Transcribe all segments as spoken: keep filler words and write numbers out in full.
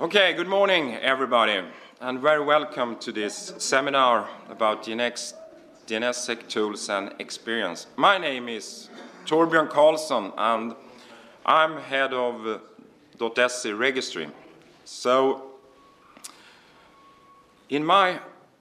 Okay, good morning everybody, and very welcome to this seminar about D N S, DNSSEC tools and experience. My name is Torbjörn Karlsson and I'm head of uh, .SE registry. So, in my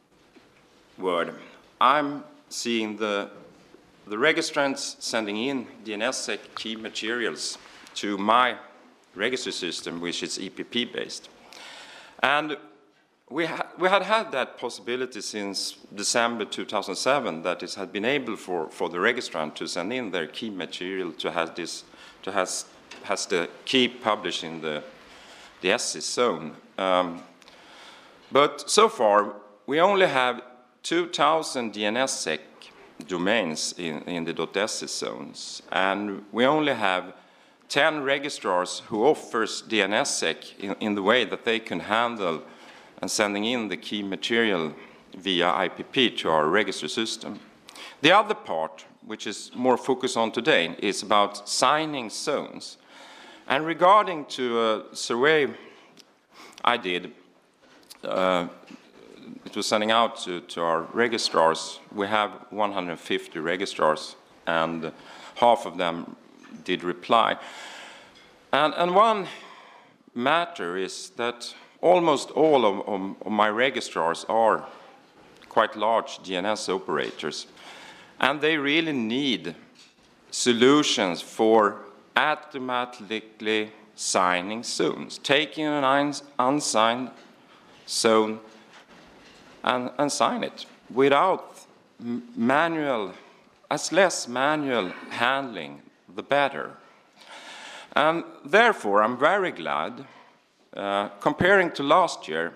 word, I'm seeing the, the registrants sending in DNSSEC key materials to my registry system, which is E P P based. And we, ha we had had that possibility since December two thousand seven, that it had been able for, for the registrant to send in their key material to have this, to has, has the key published in the, the S E zone. Um, but so far, we only have two thousand DNSSEC domains in, in the .SE zones, and we only have ten registrars who offers DNSSEC in, in the way that they can handle and sending in the key material via I P P to our registry system. The other part, which is more focused on today, is about signing zones. And regarding to a survey I did, uh, it was sending out to, to our registrars. We have one hundred fifty registrars, and half of them did reply. And, and one matter is that almost all of, of, of my registrars are quite large D N S operators, and they really need solutions for automatically signing zones, taking an unsigned zone and, and sign it without manual, as less manual handling, the better. And therefore, I'm very glad, uh, comparing to last year,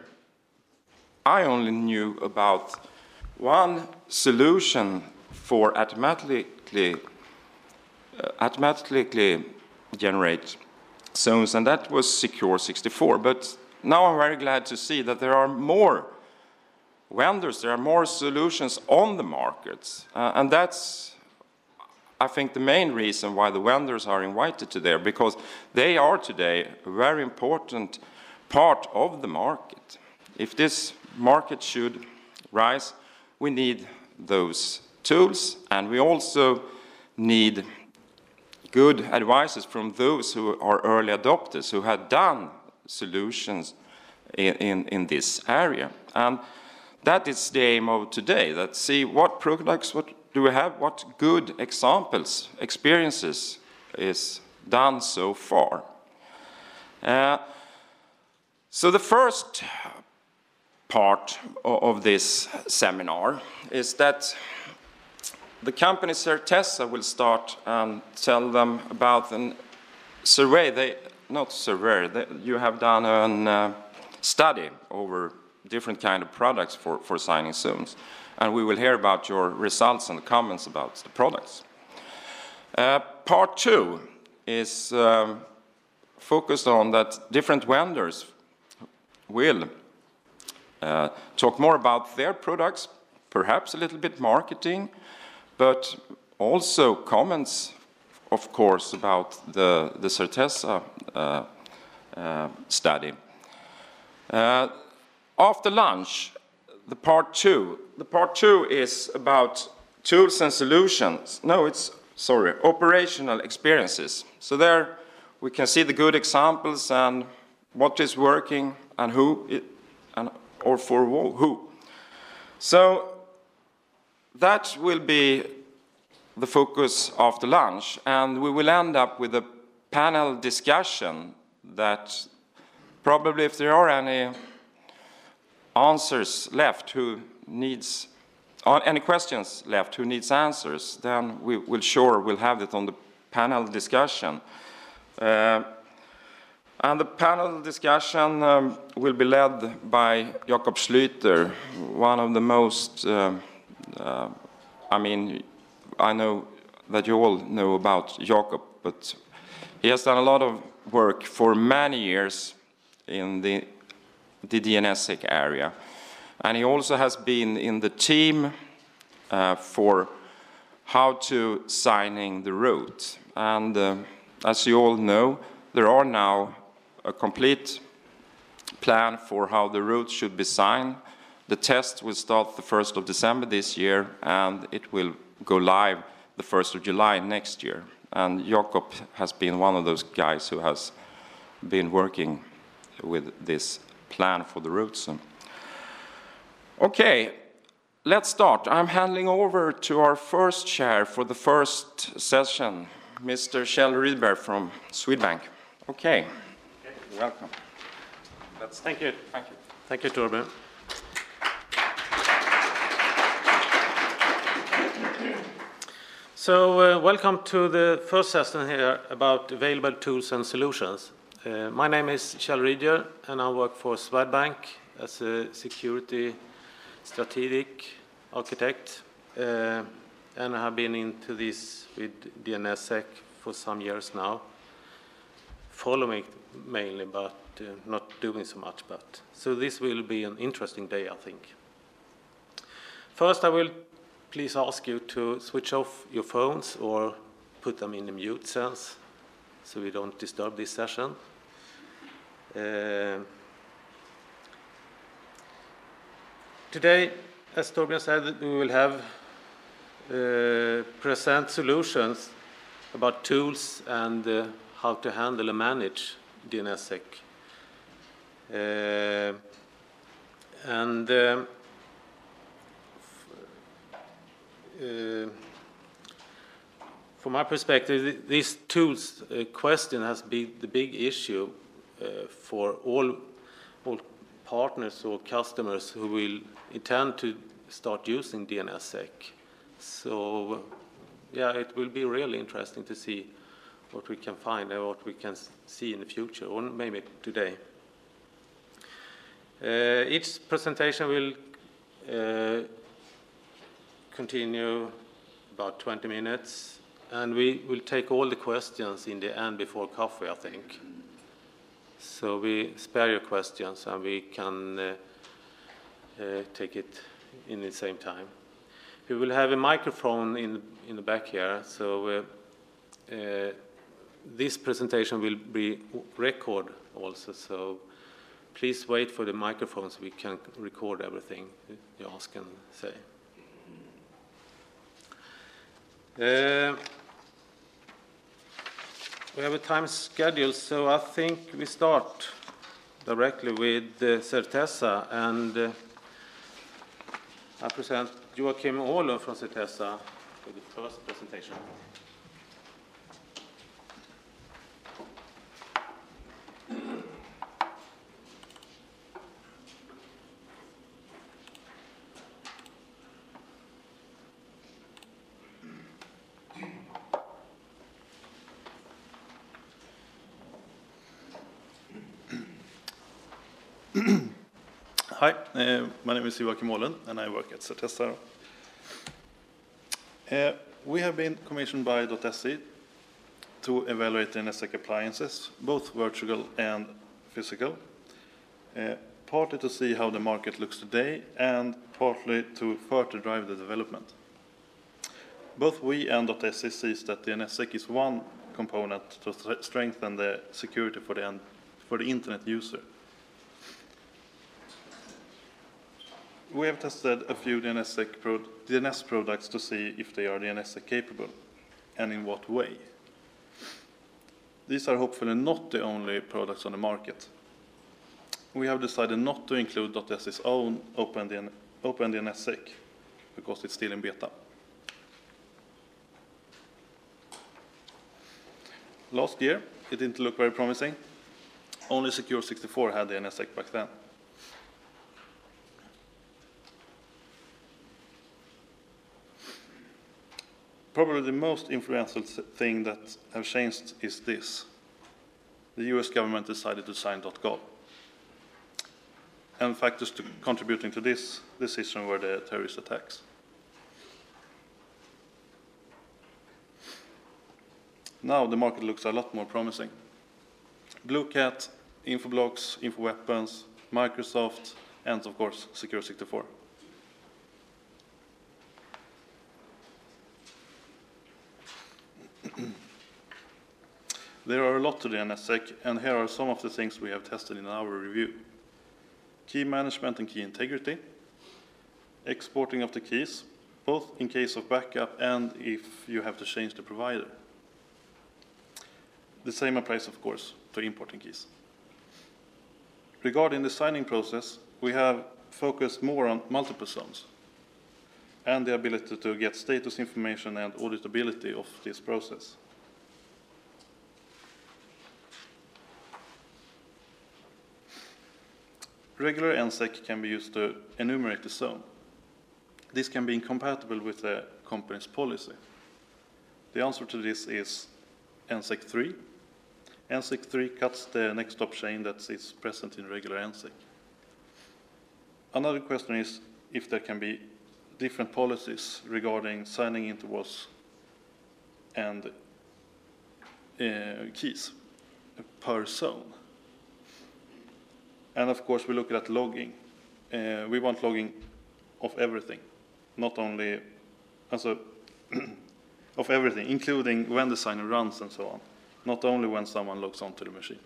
I only knew about one solution for automatically, uh, automatically generate zones, and that was Secure sixty-four. But now I'm very glad to see that there are more vendors, there are more solutions on the markets, uh, and that's, I think, the main reason why the vendors are invited to there, because they are today a very important part of the market. If this market should rise, we need those tools, and we also need good advices from those who are early adopters, who have done solutions in, in, in this area. And that is the aim of today, that see what products, what do we have, what good examples, experiences is done so far. Uh, so the first part of this seminar is that the company Certeza will start and tell them about a survey, they, not survey, they, you have done a uh, study over different kind of products for, for signing zones. And we will hear about your results and comments about the products. Uh, part two is um, focused on that different vendors will uh, talk more about their products, perhaps a little bit marketing, but also comments, of course, about the, the Certeza uh, uh, study. Uh, after lunch, the part two. The part two is about tools and solutions. No, it's, sorry, operational experiences. So there we can see the good examples and what is working and who, it, and, or for who. So that will be the focus after lunch, and we will end up with a panel discussion that probably, if there are any answers left, who needs, any questions left, who needs answers, then we will sure we'll have it on the panel discussion. Uh, and the panel discussion um, will be led by Jakob Schlüter, one of the most, uh, uh, I mean, I know that you all know about Jakob, but he has done a lot of work for many years in the the DNSSEC area. And he also has been in the team uh, for how to signing the root. And uh, as you all know, there are now a complete plan for how the routes should be signed. The test will start the first of December this year, and it will go live the first of July next year. And Jakob has been one of those guys who has been working with this plan for the routes. Okay, let's start. I'm handing over to our first chair for the first session, Mister Kjell Rydberg from Swedbank. Okay, okay. Welcome. Let's Thank you. Thank you. Thank you, Torben. So, uh, welcome to the first session here about available tools and solutions. Uh, my name is Kjell Rydberg, and I work for Swedbank as a security strategic architect. Uh, and I have been into this with DNSSEC for some years now, following mainly, but uh, not doing so much. But so this will be an interesting day, I think. First, I will please ask you to switch off your phones or put them in the mute sense, so we don't disturb this session. Uh, today, as Torbjörn said, we will have uh, present solutions about tools and uh, how to handle and manage DNSSEC. Uh, and um, uh, from my perspective, this tools uh, question has been the big issue uh, for all, all partners or customers who will intend to start using DNSSEC. So, yeah, it will be really interesting to see what we can find and what we can see in the future, or maybe today. Uh, each presentation will uh, continue about twenty minutes, and we will take all the questions in the end before coffee, I think. So we spare your questions, and we can uh, uh, take it in the same time. We will have a microphone in, in the back here, so uh, uh, this presentation will be recorded also, so please wait for the microphone so we can record everything you ask and say. Uh, we have a time schedule, so I think we start directly with uh, Certeza, and uh, I present Joachim Åhlund from Certeza for the first presentation. Hi, uh, my name is Joachim Åhlund, and I work at Certeza. Uh, we have been commissioned by .se to evaluate the DNSSEC appliances, both virtual and physical, uh, partly to see how the market looks today and partly to further drive the development. Both we and .se sees that the DNSSEC is one component to strengthen the security for the, for the internet user. We have tested a few DNSSEC pro D N S products to see if they are DNSSEC capable, and in what way. These are hopefully not the only products on the market. We have decided not to include .se's own OpenDN OpenDNSSEC, because it's still in beta. Last year, it didn't look very promising. Only Secure sixty-four had DNSSEC back then. Probably the most influential thing that have changed is this. The U S government decided to sign .gov. And factors to contributing to this decision were the terrorist attacks. Now the market looks a lot more promising. BlueCat, Infoblox, InfoWeapons, Microsoft, and of course Secure sixty-four. There are a lot to the DNSSEC, and here are some of the things we have tested in our review. key management and key integrity, exporting of the keys, both in case of backup and if you have to change the provider. The same applies, of course, to importing keys. Regarding the signing process, we have focused more on multiple zones and the ability to get status information and auditability of this process. Regular N S E C can be used to enumerate the zone. This can be incompatible with the company's policy. The answer to this is N S E C three. N S E C three cuts the next stop chain that is present in regular N S E C. Another question is if there can be different policies regarding signing intervals and uh, keys per zone. And of course, we look at logging. Uh, we want logging of everything, not only also of everything, including when the signer runs and so on, not only when someone logs onto the machine.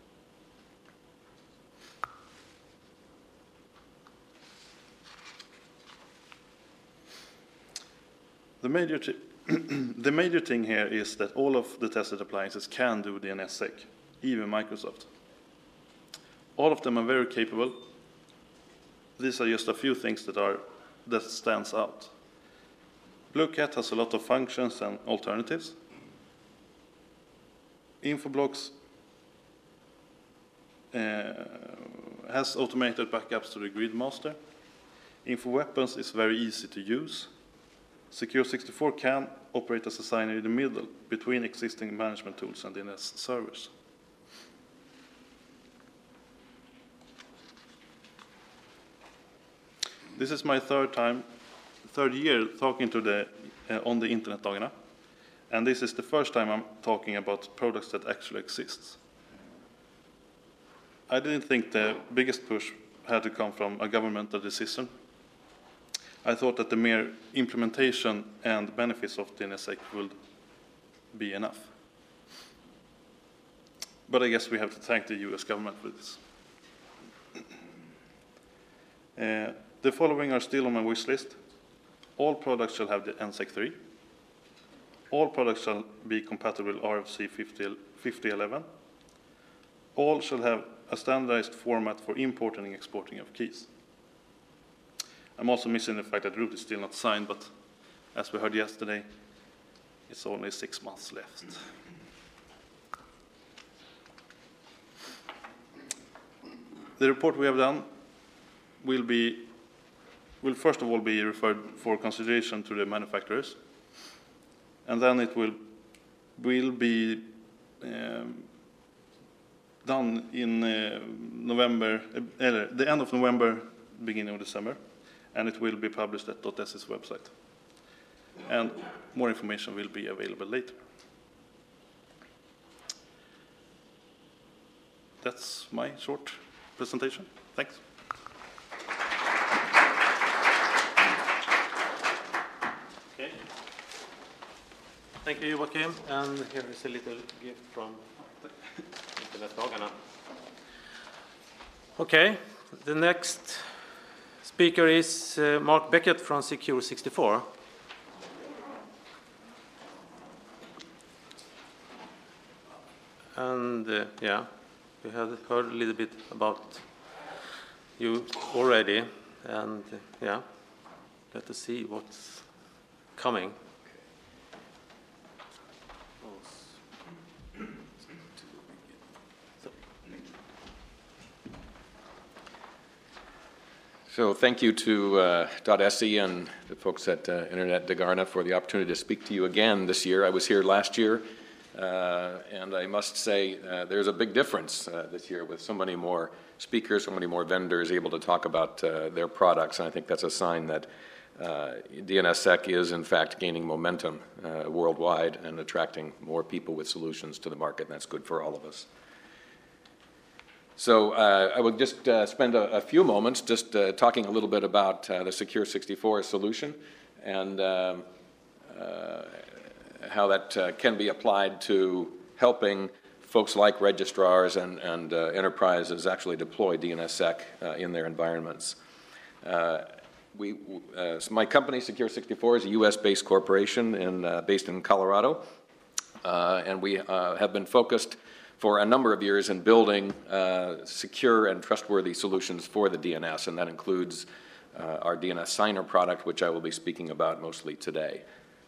The major, the major thing here is that all of the tested appliances can do D N S S E C, even Microsoft. All of them are very capable. These are just a few things that are that stands out. BlueCat has a lot of functions and alternatives. Infoblox uh, has automated backups to the Gridmaster. InfoWeapons is very easy to use. Secure sixty-four can operate as a signer in the middle between existing management tools and D N S servers. This is my third time, third year talking to the uh, on the Internetdagarna, and this is the first time I'm talking about products that actually exist. I didn't think the biggest push had to come from a governmental decision. I thought that the mere implementation and benefits of D N S S E C would be enough. But I guess we have to thank the U S government for this. Uh, the following are still on my wish list. All products shall have the N S E C three. All products shall be compatible with R F C fifty eleven. All shall have a standardized format for importing and exporting of keys. I'm also missing the fact that root is still not signed, but as we heard yesterday, it's only six months left. The report we have done will be, will first of all be referred for consideration to the manufacturers, and then it will, will be um, done in uh, November, uh, the end of November, beginning of December, and it will be published at .se's website. And more information will be available later. That's my short presentation. Thanks. Okay. Thank you, Joakim. And here is a little gift from Internetdagarna. Okay, the next speaker is uh, Mark Beckett from Secure sixty-four. And uh, yeah, we have heard a little bit about you already, and uh, yeah, let us see what's coming. So thank you to uh, .se and the folks at uh, Internetdagarna for the opportunity to speak to you again this year. I was here last year, uh, and I must say uh, there's a big difference uh, this year with so many more speakers, so many more vendors able to talk about uh, their products, and I think that's a sign that uh, D N S S E C is in fact gaining momentum uh, worldwide and attracting more people with solutions to the market, and that's good for all of us. So uh, I will just uh, spend a, a few moments just uh, talking a little bit about uh, the Secure sixty-four solution and um, uh, how that uh, can be applied to helping folks like registrars and, and uh, enterprises actually deploy D N S S E C uh, in their environments. Uh, we, uh, so my company, Secure sixty-four, is a U S-based corporation in, uh, based in Colorado, uh, and we uh, have been focused for a number of years in building uh, secure and trustworthy solutions for the D N S, and that includes uh, our D N S Signer product, which I will be speaking about mostly today.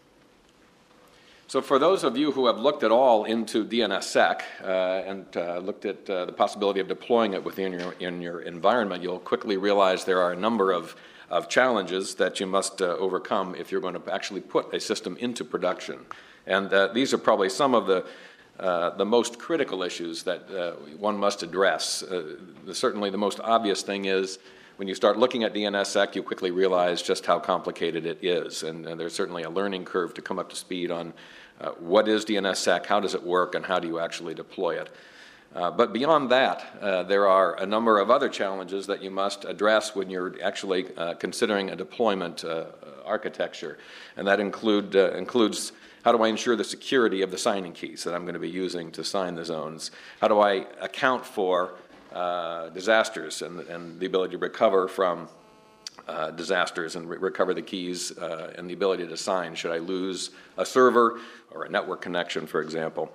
So for those of you who have looked at all into D N S S E C uh, and uh, looked at uh, the possibility of deploying it within your, in your environment, you'll quickly realize there are a number of, of challenges that you must uh, overcome if you're going to actually put a system into production. And uh, these are probably some of the Uh, the most critical issues that uh, one must address. Uh, the, certainly the most obvious thing is when you start looking at D N S S E C, you quickly realize just how complicated it is. And, and there's certainly a learning curve to come up to speed on uh, what is D N S S E C, how does it work, and how do you actually deploy it. Uh, but beyond that, uh, there are a number of other challenges that you must address when you're actually uh, considering a deployment uh, architecture. And that include, uh, includes how do I ensure the security of the signing keys that I'm going to be using to sign the zones? How do I account for uh, disasters and, and the ability to recover from uh, disasters and re recover the keys uh, and the ability to sign? Should I lose a server or a network connection, for example?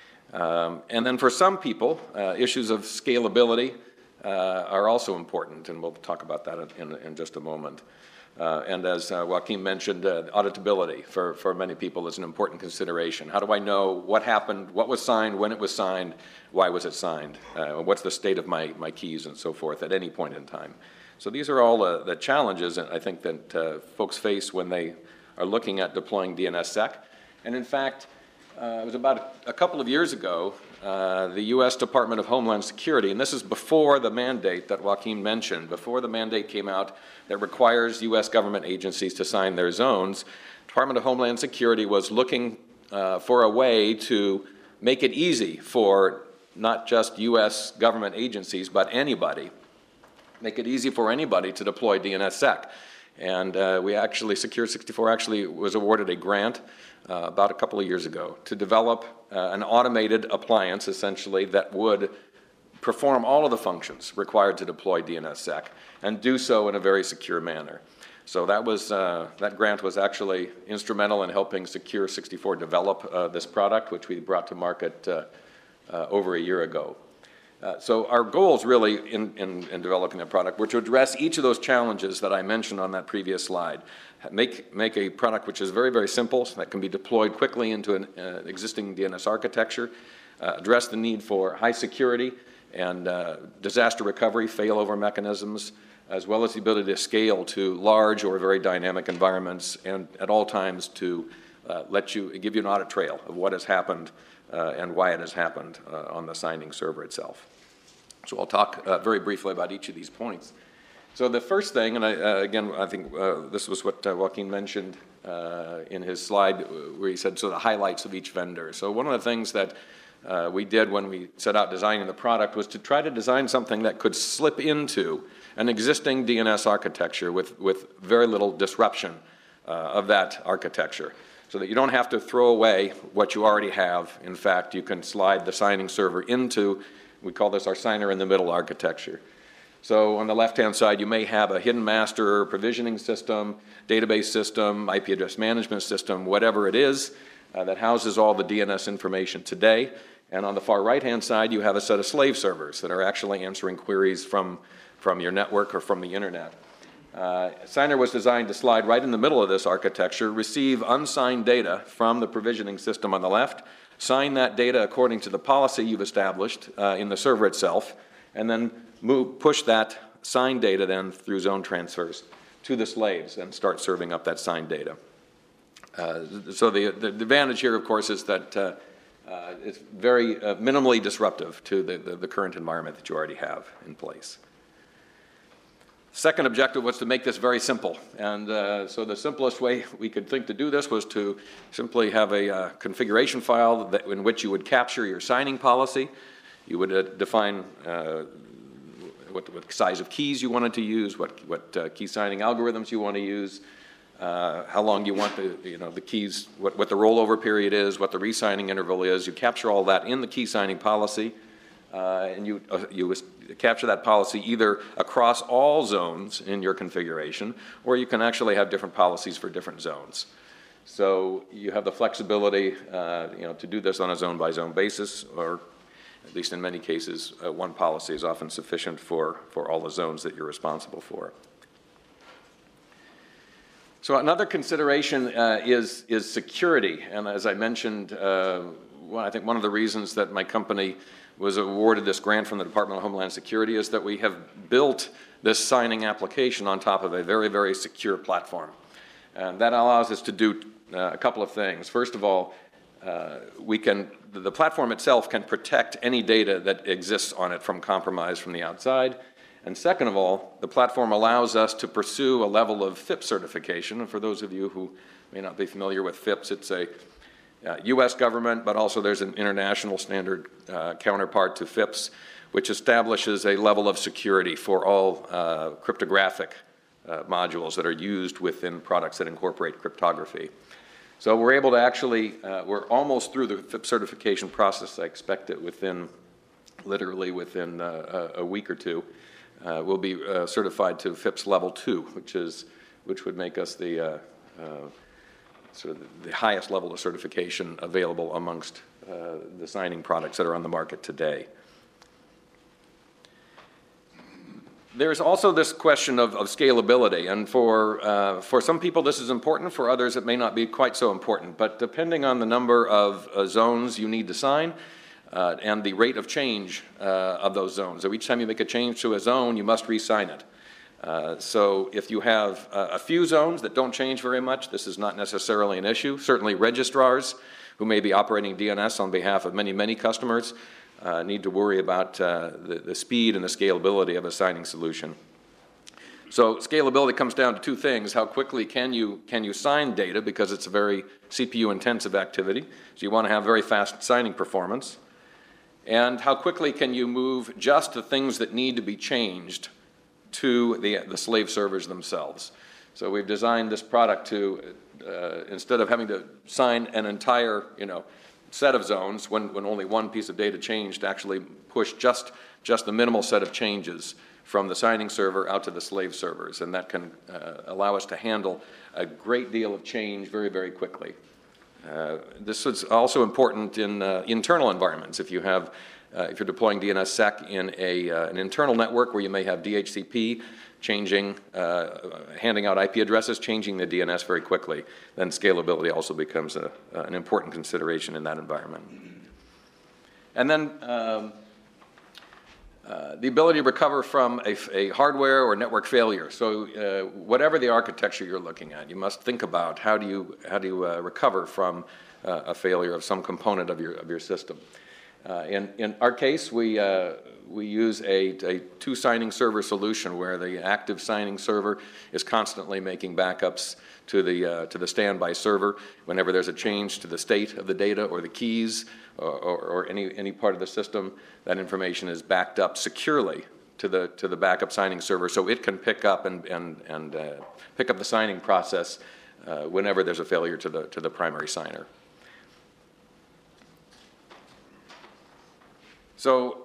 Um, and then for some people, uh, issues of scalability uh, are also important, and we'll talk about that in, in just a moment. Uh, and as uh, Joaquin mentioned, uh, auditability for, for many people is an important consideration. How do I know what happened, what was signed, when it was signed, why was it signed, uh, what's the state of my, my keys and so forth at any point in time? So these are all uh, the challenges I think that uh, folks face when they are looking at deploying D N S S E C. And in fact, uh, it was about a, a couple of years ago, uh, the U S Department of Homeland Security, and this is before the mandate that Joaquin mentioned, before the mandate came out that requires U S government agencies to sign their zones, Department of Homeland Security was looking uh, for a way to make it easy for not just U S government agencies, but anybody, make it easy for anybody to deploy D N S S E C. And uh, we actually, Secure sixty-four actually was awarded a grant uh, about a couple of years ago to develop uh, an automated appliance, essentially, that would perform all of the functions required to deploy D N S S E C and do so in a very secure manner. So that was uh, that grant was actually instrumental in helping Secure sixty-four develop uh, this product, which we brought to market uh, uh, over a year ago. Uh, so our goals really in, in, in developing the product were to address each of those challenges that I mentioned on that previous slide. Make, make a product which is very, very simple, so that can be deployed quickly into an uh, existing D N S architecture, uh, address the need for high security and uh, disaster recovery, failover mechanisms, as well as the ability to scale to large or very dynamic environments, and at all times to uh, let you, give you an audit trail of what has happened uh, and why it has happened uh, on the signing server itself. So I'll talk uh, very briefly about each of these points. So the first thing, and I, uh, again, I think uh, this was what uh, Joaquin mentioned uh, in his slide, where he said, so the highlights of each vendor. So one of the things that uh, we did when we set out designing the product was to try to design something that could slip into an existing D N S architecture with, with very little disruption uh, of that architecture, so that you don't have to throw away what you already have. In fact, you can slide the signing server into, we call this our signer in the middle architecture. So on the left-hand side, you may have a hidden master provisioning system, database system, I P address management system, whatever it is uh, that houses all the D N S information today. And on the far right-hand side, you have a set of slave servers that are actually answering queries from, from your network or from the internet. Uh, Signer was designed to slide right in the middle of this architecture, receive unsigned data from the provisioning system on the left, sign that data according to the policy you've established uh, in the server itself, and then move, push that signed data then through zone transfers to the slaves and start serving up that signed data. Uh, so the, the advantage here, of course, is that uh, uh, it's very uh, minimally disruptive to the, the, the current environment that you already have in place. Second objective was to make this very simple, and uh, so the simplest way we could think to do this was to simply have a uh, configuration file that, in which you would capture your signing policy. You would uh, define uh, what, what size of keys you wanted to use, what, what uh, key signing algorithms you want to use, uh, how long you want the, you know, the keys, what, what the rollover period is, what the re-signing interval is. You capture all that in the key signing policy, uh, and you, uh, you capture that policy either across all zones in your configuration, or you can actually have different policies for different zones. So you have the flexibility, uh, you know, to do this on a zone-by-zone basis, or at least in many cases, uh, one policy is often sufficient for, for all the zones that you're responsible for. So another consideration uh, is, is security. And as I mentioned, uh, well, I think one of the reasons that my company was awarded this grant from the Department of Homeland Security is that we have built this signing application on top of a very, very secure platform. And that allows us to do uh, a couple of things. First of all, uh, we can, the platform itself can protect any data that exists on it from compromise from the outside. And second of all, the platform allows us to pursue a level of F I P S certification. And for those of you who may not be familiar with F I P S, it's a uh, U S government, but also there's an international standard uh, counterpart to F I P S, which establishes a level of security for all uh, cryptographic uh, modules that are used within products that incorporate cryptography. So we're able to actually, uh, we're almost through the F I P S certification process. I expect it within, literally within uh, a week or two. Uh, we'll be uh, certified to F I P S level two, which is, which would make us the uh, uh, sort of the highest level of certification available amongst uh, the signing products that are on the market today. There's also this question of, of scalability, and for, uh, for some people this is important, for others it may not be quite so important, but depending on the number of uh, zones you need to sign, Uh, and the rate of change uh, of those zones. So each time you make a change to a zone, you must re-sign it. Uh, so if you have uh, a few zones that don't change very much, this is not necessarily an issue. Certainly registrars who may be operating D N S on behalf of many, many customers uh, need to worry about uh, the, the speed and the scalability of a signing solution. So scalability comes down to two things. How quickly can you, can you sign data, because it's a very C P U-intensive activity. So you want to have very fast signing performance. And how quickly can you move just the things that need to be changed to the, the slave servers themselves. So we've designed this product to, uh, instead of having to sign an entire, you know, set of zones when, when only one piece of data changed, actually push just, just the minimal set of changes from the signing server out to the slave servers. And that can uh, allow us to handle a great deal of change very, very quickly. Uh, this is also important in uh, internal environments. If you have, uh, if you're deploying D N S S E C in a, uh, an internal network where you may have D H C P changing, uh, handing out I P addresses, changing the D N S very quickly, then scalability also becomes a, uh, an important consideration in that environment. And then um, uh, the ability to recover from a, a hardware or network failure. So uh, whatever the architecture you're looking at, you must think about how do you, how do you uh, recover from uh, a failure of some component of your, of your system. Uh, in, in our case, we, uh, we use a, a two signing server solution where the active signing server is constantly making backups to the, uh, to the standby server. Whenever there's a change to the state of the data or the keys or, or, or any, any part of the system, that information is backed up securely to the, to the backup signing server, so it can pick up and, and, and uh, pick up the signing process uh, whenever there's a failure to the, to the primary signer. So,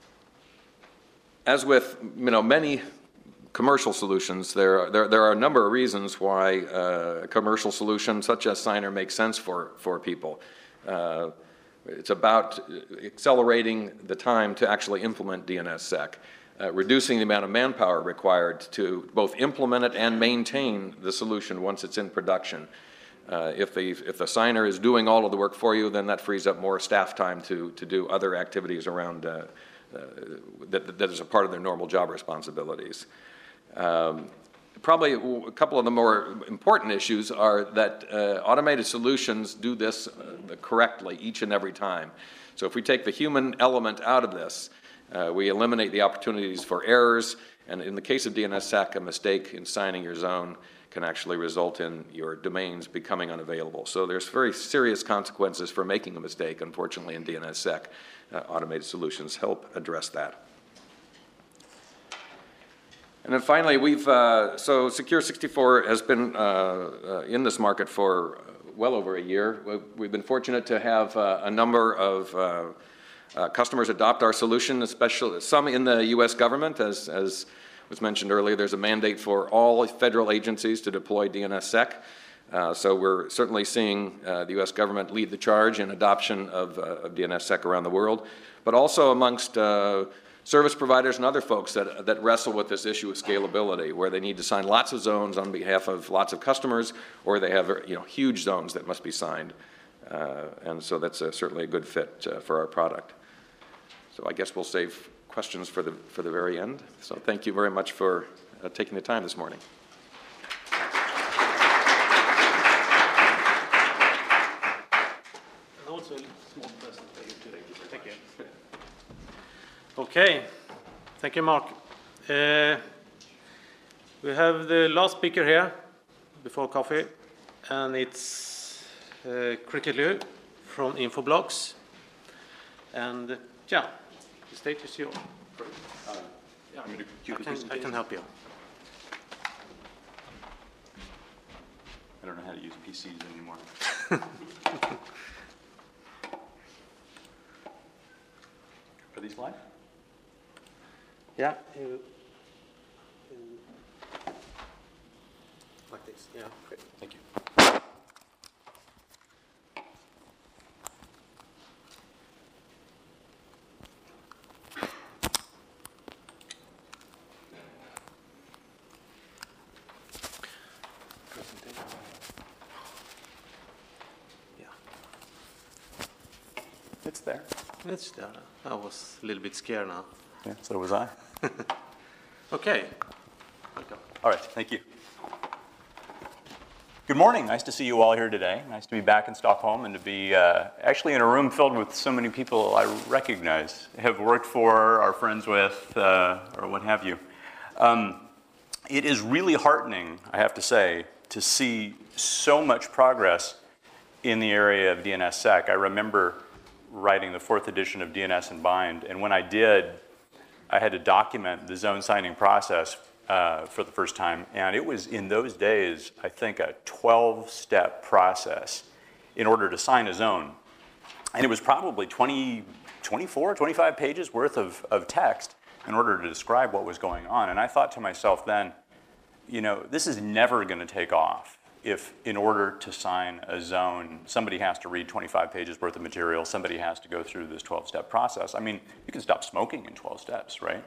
as with, you know, many commercial solutions, there are, there, there are a number of reasons why uh, a commercial solution such as Signer makes sense for, for people. Uh, it's about accelerating the time to actually implement D N S S E C, uh, reducing the amount of manpower required to both implement it and maintain the solution once it's in production. Uh, if, the, if the signer is doing all of the work for you, then that frees up more staff time to, to do other activities around uh, uh, that, that is a part of their normal job responsibilities. Um, probably a couple of the more important issues are that uh, automated solutions do this uh, correctly each and every time. So if we take the human element out of this, uh, we eliminate the opportunities for errors, and in the case of D N S S E C, a mistake in signing your zone can actually result in your domains becoming unavailable. So there's very serious consequences for making a mistake, unfortunately, in D N S S E C. Uh, automated solutions help address that. And And then finally, we've, uh, so Secure sixty-four has been uh, uh, in this market for well over a year. We've been fortunate to have uh, a number of uh, uh, customers adopt our solution, especially some in the U S government. As, as was mentioned earlier, there's a mandate for all federal agencies to deploy D N S sec. Uh, so we're certainly seeing uh, the U S government lead the charge in adoption of, uh, of D N S sec around the world, but also amongst uh, service providers and other folks that, that wrestle with this issue of scalability, where they need to sign lots of zones on behalf of lots of customers, or they have you know, huge zones that must be signed. Uh, and so that's a, certainly a good fit uh, for our product. So I guess we'll save questions for the, for the very end. So thank you very much for uh, taking the time this morning. And also a small present for you today. Thank you. Okay, thank you, Mark. Uh, we have the last speaker here before coffee, and it's uh, Cricket Liu from Infoblox. And uh, yeah, the stage is yours. Uh, yeah, I, can, I can help you. I don't know how to use P Cs anymore. Are these live? Yeah. You, you, like this, yeah. Great. Thank you. Yeah. It's there. It's there. I was a little bit scared now. Yeah, so was I. Okay. Welcome. All right, thank you. Good morning. Nice to see you all here today. Nice to be back in Stockholm and to be uh, actually in a room filled with so many people I recognize, have worked for, are friends with, uh, or what have you. Um, it is really heartening, I have to say, to see so much progress in the area of D N S sec. I remember writing the fourth edition of D N S and Bind, and when I did, I had to document the zone signing process uh, for the first time, and it was in those days, I think, a twelve-step process in order to sign a zone. And it was probably twenty, twenty-four, twenty-five pages worth of, of text in order to describe what was going on. And I thought to myself then, you know, this is never going to take off if in order to sign a zone, somebody has to read twenty-five pages worth of material, somebody has to go through this twelve-step process. I mean, you can stop smoking in twelve steps, right?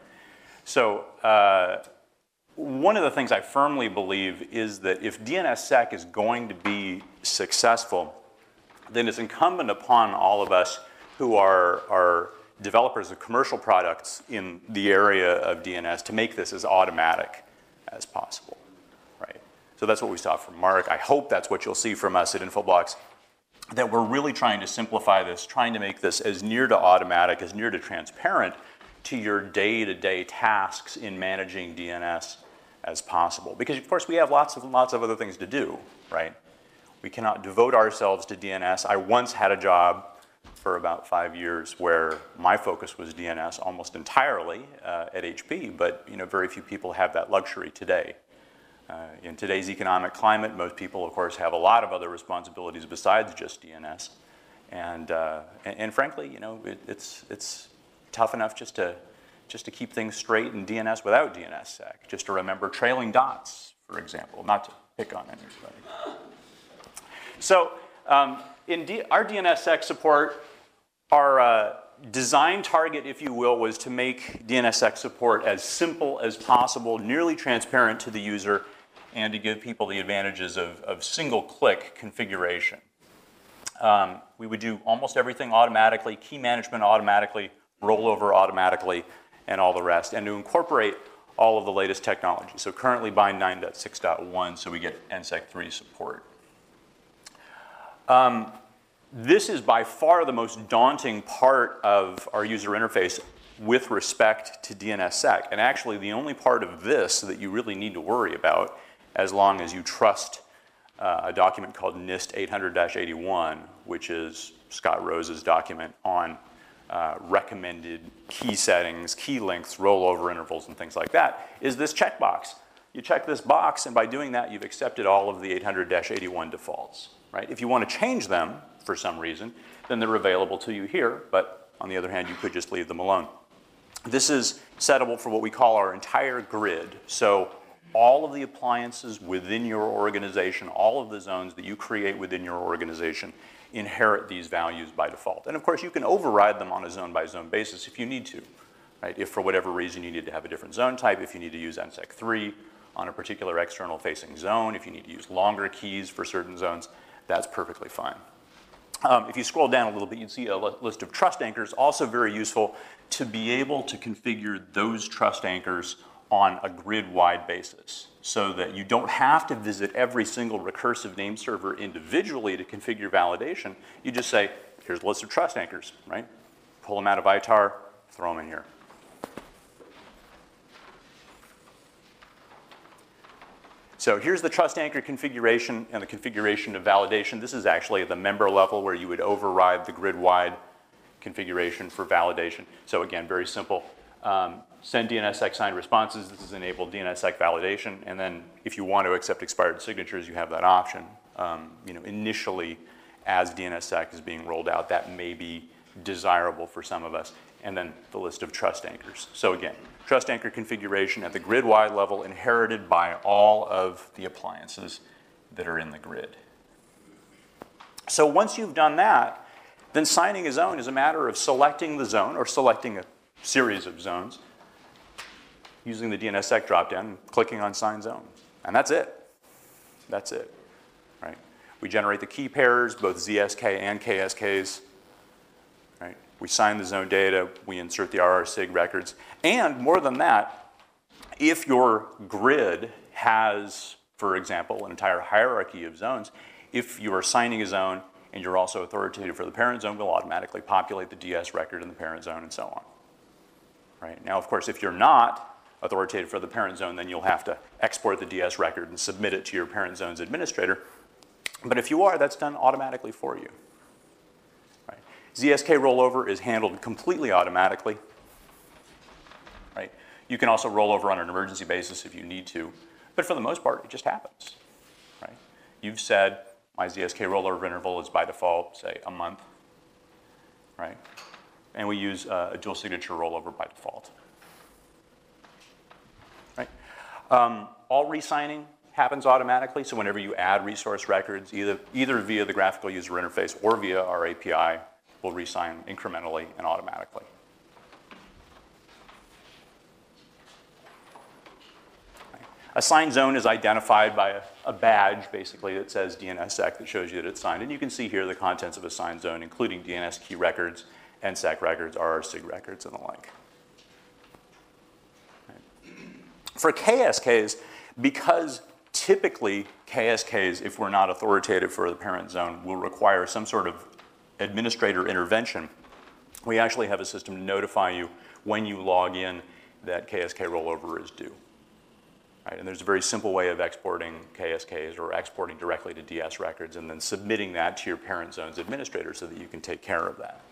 So uh, one of the things I firmly believe is that if D N S sec is going to be successful, then it's incumbent upon all of us who are, are developers of commercial products in the area of D N S to make this as automatic as possible, right? So that's what we saw from Mark. I hope that's what you'll see from us at Infoblox, that we're really trying to simplify this, trying to make this as near to automatic, as near to transparent to your day-to-day tasks in managing D N S as possible. Because of course we have lots of lots of other things to do, right? We cannot devote ourselves to D N S. I once had a job for about five years where my focus was D N S almost entirely uh, at H P, but you know, very few people have that luxury today. Uh, in today's economic climate, most people, of course, have a lot of other responsibilities besides just D N S. And, uh, and, and frankly, you know, it, it's, it's tough enough just to, just to keep things straight in D N S without D N S sec, just to remember trailing dots, for example, not to pick on anybody. So um, in D our D N S sec support, our uh, design target, if you will, was to make D N S sec support as simple as possible, nearly transparent to the user, and to give people the advantages of, of single-click configuration. Um, we would do almost everything automatically, key management automatically, rollover automatically, and all the rest, and to incorporate all of the latest technology. So currently Bind nine point six point one, so we get N SEC three support. Um, this is by far the most daunting part of our user interface with respect to D N S sec, and actually the only part of this that you really need to worry about, as long as you trust uh, a document called NIST eight hundred dash eighty-one, which is Scott Rose's document on uh, recommended key settings, key lengths, rollover intervals, and things like that, is this checkbox. You check this box, and by doing that, you've accepted all of the eight hundred dash eighty-one defaults, right? If you want to change them for some reason, then they're available to you here, but on the other hand, you could just leave them alone. This is settable for what we call our entire grid. So all of the appliances within your organization, all of the zones that you create within your organization inherit these values by default. And of course, you can override them on a zone-by-zone basis if you need to, right? If for whatever reason you need to have a different zone type, if you need to use N S E C three on a particular external-facing zone, if you need to use longer keys for certain zones, that's perfectly fine. Um, if you scroll down a little bit, you'd see a li- list of trust anchors, also very useful to be able to configure those trust anchors on a grid-wide basis so that you don't have to visit every single recursive name server individually to configure validation. You just say, here's a list of trust anchors, right? Pull them out of I T A R, throw them in here. So here's the trust anchor configuration and the configuration of validation. This is actually at the member level where you would override the grid-wide configuration for validation. So again, very simple. Um, send D N S S E C signed responses. This is enabled D N S S E C validation. And then if you want to accept expired signatures, you have that option. Um, you know, initially, as D N S S E C is being rolled out, that may be desirable for some of us. And then the list of trust anchors. So again, trust anchor configuration at the grid-wide level inherited by all of the appliances that are in the grid. So once you've done that, then signing a zone is a matter of selecting the zone or selecting a series of zones using the D N S S E C dropdown and clicking on Sign Zone. And that's it. That's it, right? We generate the key pairs, both Z S K and K S Ks, right? We sign the zone data, we insert the R R sig records, and more than that, if your grid has, for example, an entire hierarchy of zones, if you are signing a zone and you're also authoritative for the parent zone, we'll automatically populate the D S record in the parent zone and so on. Right? Now, of course, if you're not authoritative for the parent zone, then you'll have to export the D S record and submit it to your parent zone's administrator. But if you are, that's done automatically for you. Right? Z S K rollover is handled completely automatically. Right? You can also roll over on an emergency basis if you need to, but for the most part, it just happens. Right? You've said, my Z S K rollover interval is by default, say, a month, right? And we use uh, a dual signature rollover by default, right? Um, all re-signing happens automatically, so whenever you add resource records, either, either via the graphical user interface or via our A P I, we'll re-sign incrementally and automatically. A signed zone is identified by a, a badge, basically, that says D N S S E C that shows you that it's signed. And you can see here the contents of a signed zone, including D N S key records, N S E C records, R R sig records, and the like. Right. For K S Ks, because typically K S Ks, if we're not authoritative for the parent zone, will require some sort of administrator intervention, we actually have a system to notify you when you log in that K S K rollover is due. Right, and there's a very simple way of exporting K S Ks or exporting directly to D S records and then submitting that to your parent zone's administrator so that you can take care of that.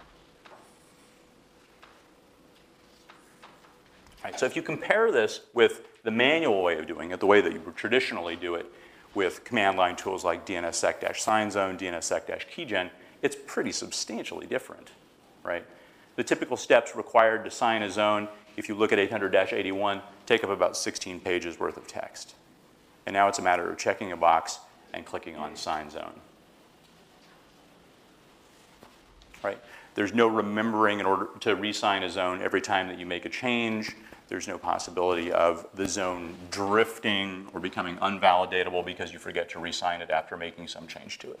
Right, so if you compare this with the manual way of doing it, the way that you would traditionally do it with command line tools like D N S S E C-sign zone, D N S S E C-keygen, it's pretty substantially different, right? The typical steps required to sign a zone, if you look at eight hundred dash eighty-one, take up about sixteen pages worth of text. And now it's a matter of checking a box and clicking on Sign Zone. Right? There's no remembering in order to re-sign a zone every time that you make a change. There's no possibility of the zone drifting or becoming unvalidatable because you forget to re-sign it after making some change to it.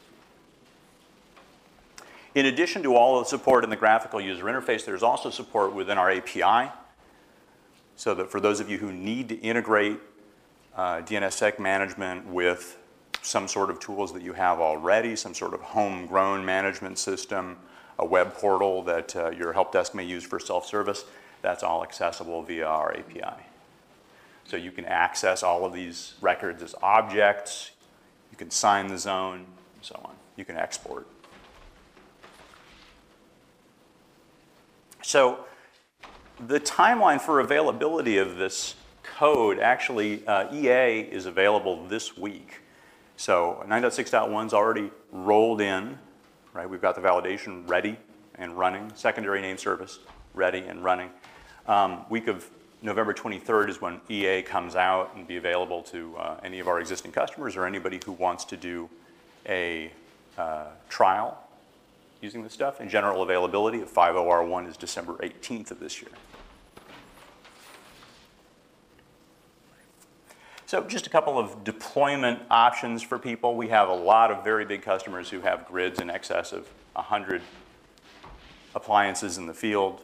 In addition to all of the support in the graphical user interface, there's also support within our A P I, so that for those of you who need to integrate uh, D N S S E C management with some sort of tools that you have already, some sort of homegrown management system, a web portal that uh, your help desk may use for self-service, that's all accessible via our A P I. So you can access all of these records as objects, you can sign the zone, and so on. You can export. So the timeline for availability of this code, actually, uh, E A is available this week. So nine point six point one's already rolled in, right? We've got the validation ready and running, secondary name service ready and running. Um, week of November twenty-third is when E A comes out and be available to uh, any of our existing customers or anybody who wants to do a uh, trial using this stuff. And general availability of five point oh R one is December eighteenth of this year. So just a couple of deployment options for people. We have a lot of very big customers who have grids in excess of one hundred appliances in the field.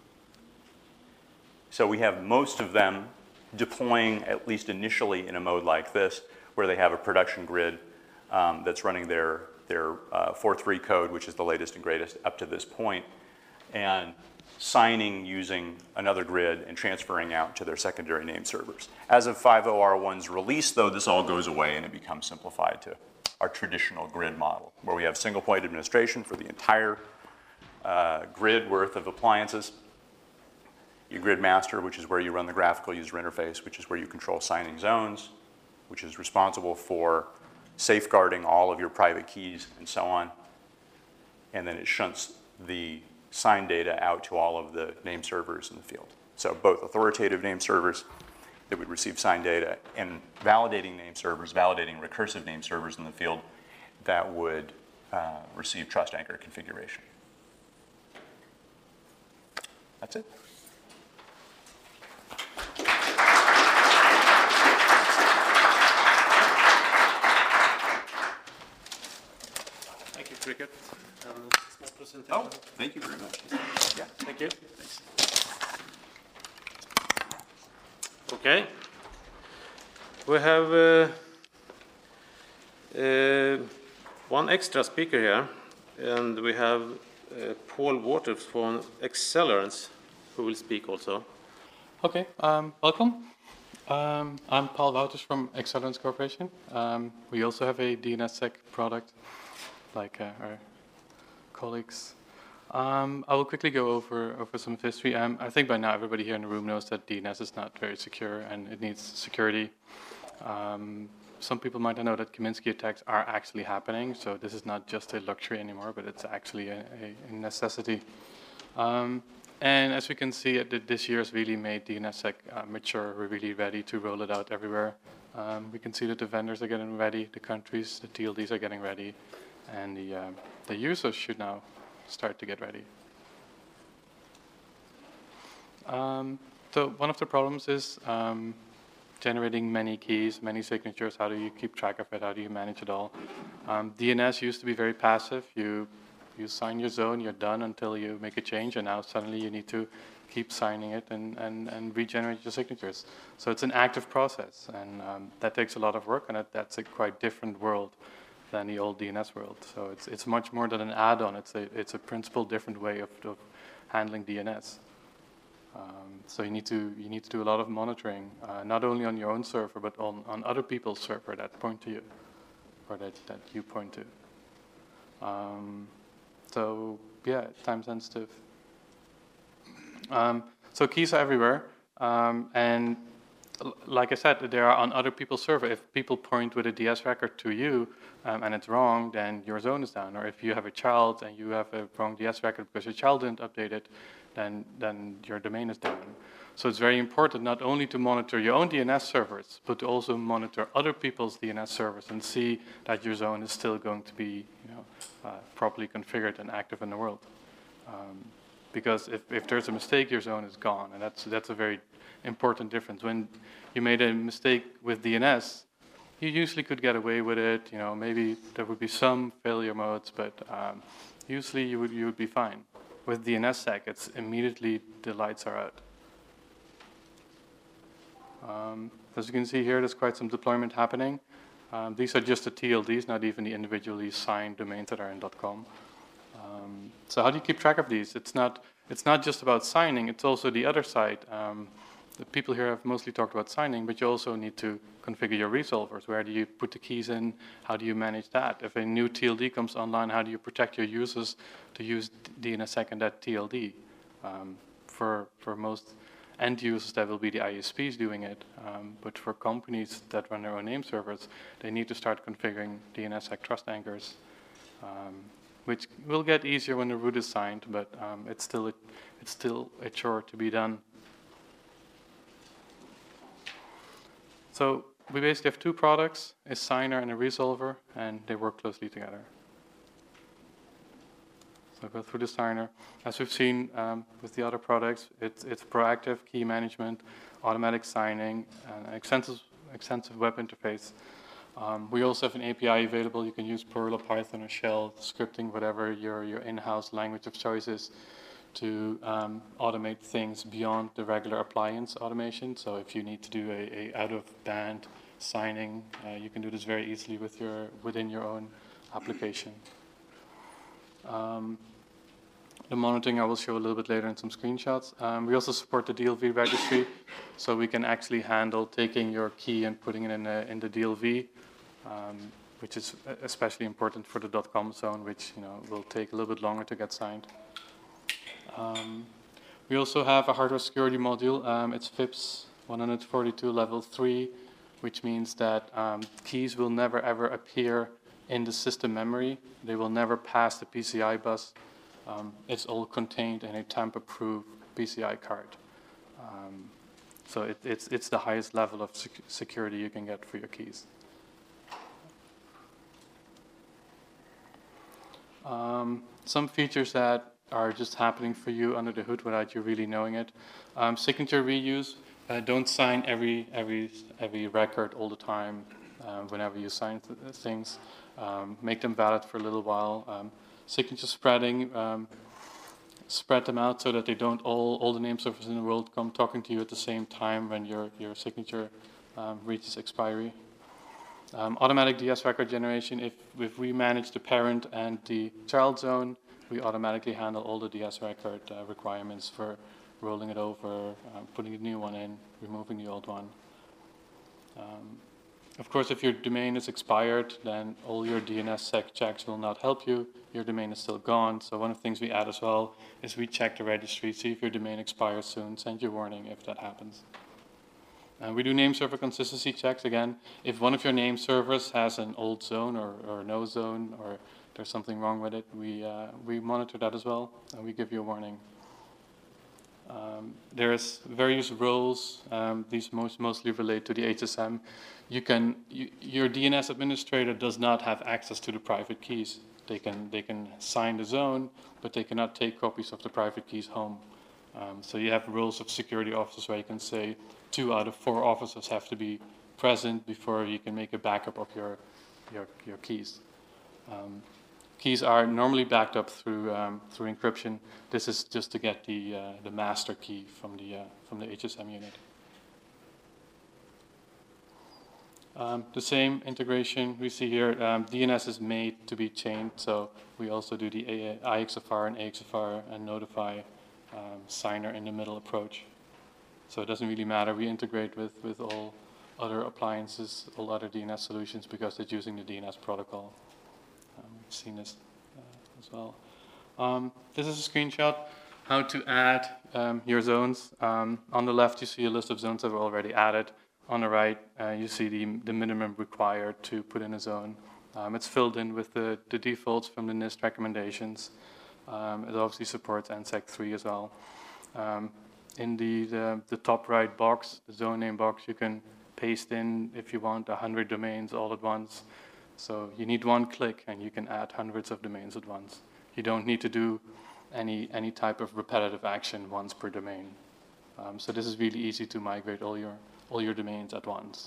So we have most of them deploying, at least initially, in a mode like this, where they have a production grid um, that's running their, their uh, four point three code, which is the latest and greatest up to this point, and signing using another grid and transferring out to their secondary name servers. As of five point oh R one's release, though, this all goes away and it becomes simplified to our traditional grid model, where we have single point administration for the entire uh, grid worth of appliances. Your grid master, which is where you run the graphical user interface, which is where you control signing zones, which is responsible for safeguarding all of your private keys and so on. And then it shunts the sign data out to all of the name servers in the field. So both authoritative name servers that would receive signed data and validating name servers, validating recursive name servers in the field that would uh, receive trust anchor configuration. That's it. Thank you, Cricket. Um, small presentation. Oh, thank you very much. Yeah, thank you. Thanks. Okay. We have uh, uh, one extra speaker here, and we have uh, Paul Waters from Accelerance, who will speak also. Okay, um, welcome. Um, I'm Paul Wouters from Accelerance Corporation. Um, we also have a DNSSEC product, like uh, our colleagues. Um, I will quickly go over, over some history. Um, I think by now everybody here in the room knows that D N S is not very secure and it needs security. Um, some people might not know that Kaminsky attacks are actually happening, so this is not just a luxury anymore, but it's actually a, a, a necessity. Um, and as we can see, it, this year has really made DNSSEC uh, mature. We're really ready to roll it out everywhere. Um, we can see that the vendors are getting ready, the countries, the T L Ds are getting ready, and the, uh, the users should now start to get ready. Um, so one of the problems is um, generating many keys, many signatures. How do you keep track of it? How do you manage it all? Um, D N S used to be very passive. You you sign your zone, you're done until you make a change, and now suddenly you need to keep signing it and, and, and regenerate your signatures. So it's an active process, and um, that takes a lot of work, and that, that's a quite different world than the old D N S world. So it's it's much more than an add-on. It's a it's a principle different way of, of handling D N S. Um, so you need to you need to do a lot of monitoring, uh, not only on your own server, but on, on other people's server that point to you, or that, that you point to. Um, so yeah, time sensitive. Um, so keys are everywhere, um, and like I said, they are on other people's server. If people point with a D S record to you um, and it's wrong, then your zone is down. Or if you have a child and you have a wrong D S record because your child didn't update it, then, then your domain is down. So it's very important not only to monitor your own D N S servers, but to also monitor other people's D N S servers and see that your zone is still going to be, you know, uh, properly configured and active in the world. Um, because if, if there's a mistake, your zone is gone, and that's that's a very important difference. When you made a mistake with D N S, you usually could get away with it. You know, maybe there would be some failure modes, but um, usually you would you would be fine. With DNSSEC, it's immediately the lights are out. Um, as you can see here, there's quite some deployment happening. Um, these are just the T L Ds, not even the individually signed domains that are in .com. Um, so how do you keep track of these? It's not it's not just about signing. It's also the other side. Um, The people here have mostly talked about signing, but you also need to configure your resolvers. Where do you put the keys in? How do you manage that? If a new T L D comes online, how do you protect your users to use DNSSEC and that T L D? Um, for, for most end users, that will be the I S Ps doing it. Um, but for companies that run their own name servers, they need to start configuring DNSSEC trust anchors, um, which will get easier when the root is signed, but um, it's still a, it's still a chore to be done. So we basically have two products, a signer and a resolver, and they work closely together. So I'll go through the signer. As we've seen um, with the other products, it's, it's proactive key management, automatic signing, and an extensive, extensive web interface. Um, we also have an A P I available. You can use Perl or Python or Shell, scripting, whatever your, your in-house language of choice is, to um, automate things beyond the regular appliance automation. So if you need to do a, a out-of-band signing, uh, you can do this very easily with your, within your own application. Um, the monitoring I will show a little bit later in some screenshots. Um, we also support the D L V registry, so we can actually handle taking your key and putting it in, a, in the D L V, um, which is especially important for the .com zone, which you know will take a little bit longer to get signed. Um, we also have a hardware security module. Um, it's FIPS one forty-two level three, which means that um, keys will never ever appear in the system memory. They will never pass the P C I bus. Um, it's all contained in a tamper-proof P C I card. Um, so it, it's, it's the highest level of sec security you can get for your keys. Um, some features that are just happening for you under the hood without you really knowing it. Um, signature reuse. Uh, don't sign every every every record all the time. Uh, whenever you sign th things, um, make them valid for a little while. Um, signature spreading. Um, spread them out so that they don't all all the name servers in the world come talking to you at the same time when your your signature um, reaches expiry. Um, automatic D S record generation. If if we manage the parent and the child zone, we automatically handle all the D S record uh, requirements for rolling it over, uh, putting a new one in, removing the old one. Um, of course, if your domain is expired, then all your DNSSEC checks will not help you. Your domain is still gone. So one of the things we add as well is we check the registry, see if your domain expires soon, send you a warning if that happens. Uh, we do name server consistency checks again. If one of your name servers has an old zone or, or no zone, or there's something wrong with it, we, uh, we monitor that as well, and we give you a warning. Um, there's various roles. Um, these most mostly relate to the H S M. You can, you, your D N S administrator does not have access to the private keys. They can, they can sign the zone, but they cannot take copies of the private keys home. Um, so you have roles of security officers where you can say two out of four officers have to be present before you can make a backup of your, your, your keys. Um, keys are normally backed up through, um, through encryption. This is just to get the, uh, the master key from the, uh, from the H S M unit. Um, the same integration we see here. Um, D N S is made to be chained, so we also do the I X F R and A X F R and notify um, signer in the middle approach. So it doesn't really matter. We integrate with, with all other appliances, all other D N S solutions, because it's using the D N S protocol. Um, we've seen this uh, as well. Um, this is a screenshot how to add um, your zones. Um, on the left, you see a list of zones that were already added. On the right, uh, you see the, the minimum required to put in a zone. Um, it's filled in with the, the defaults from the NIST recommendations. Um, it obviously supports N S E C three as well. Um, in the, the, the top right box, the zone name box, you can paste in, if you want, one hundred domains all at once. So you need one click and you can add hundreds of domains at once. You don't need to do any, any type of repetitive action once per domain. Um, so this is really easy to migrate all your all your domains at once.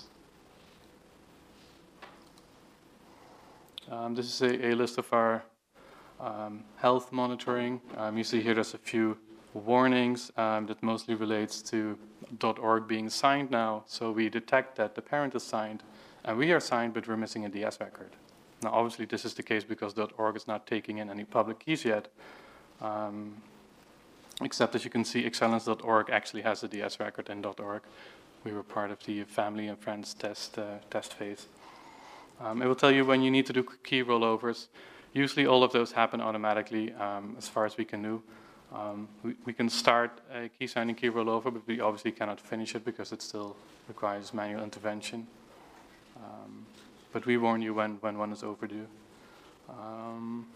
Um, this is a, a list of our um, health monitoring. Um, you see here there's a few warnings um, that mostly relates to .org being signed now. So we detect that the parent is signed and we are signed, but we're missing a D S record. Now obviously this is the case because .org is not taking in any public keys yet. Um, except as you can see, excellence dot org actually has a D S record in .org. We were part of the family and friends test, uh, test phase. Um, it will tell you when you need to do key rollovers. Usually all of those happen automatically um, as far as we can do. Um, we, we can start a key signing key rollover, but we obviously cannot finish it because it still requires manual intervention. Um, but we warn you when, when one is overdue. Um,